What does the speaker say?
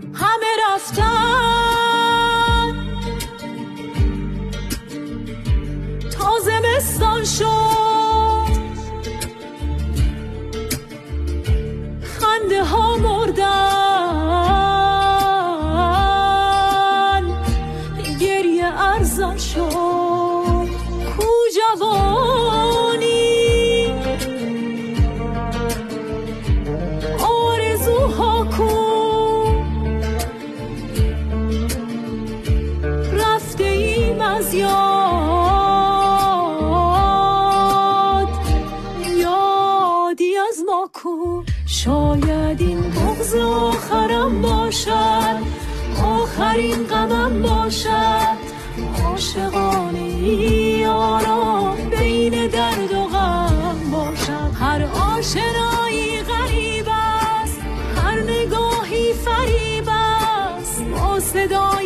همه رفتن تا زمستان شد، خنده ها مردن، گریه ارزان شد. کو جوانی آرزوها کو، رفته ایم از یادی از ما کو. شاید این بغض آخرم باشد، آخرین غمم باشد. عاشقانه یاران بین درد و غم باشد. هر آشنایی غریب است، هر نگاهی فریب است. با صدا